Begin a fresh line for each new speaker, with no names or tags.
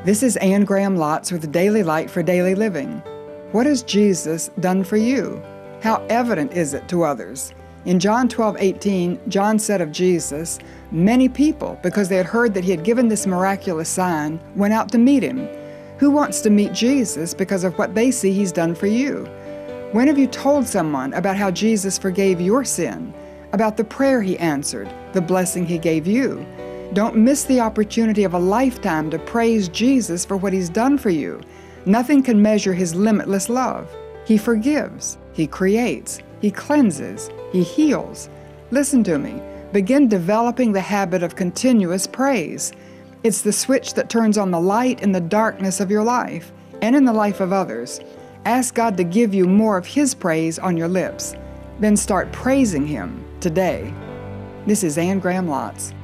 This is Anne Graham Lotz with Daily Light for Daily Living. What has Jesus done for you? How evident is it to others? In John 12:18, John said of Jesus, many people, because they had heard that he had given this miraculous sign, went out to meet him. Who wants to meet Jesus because of what they see he's done for you? When have you told someone about how Jesus forgave your sin, about the prayer he answered, the blessing he gave you? Don't miss the opportunity of a lifetime to praise Jesus for what he's done for you. Nothing can measure his limitless love. He forgives, he creates, he cleanses, he heals. Listen to me. Begin developing the habit of continuous praise. It's the switch that turns on the light in the darkness of your life and in the life of others. Ask God to give you more of his praise on your lips. Then start praising him today. This is Anne Graham Lotz.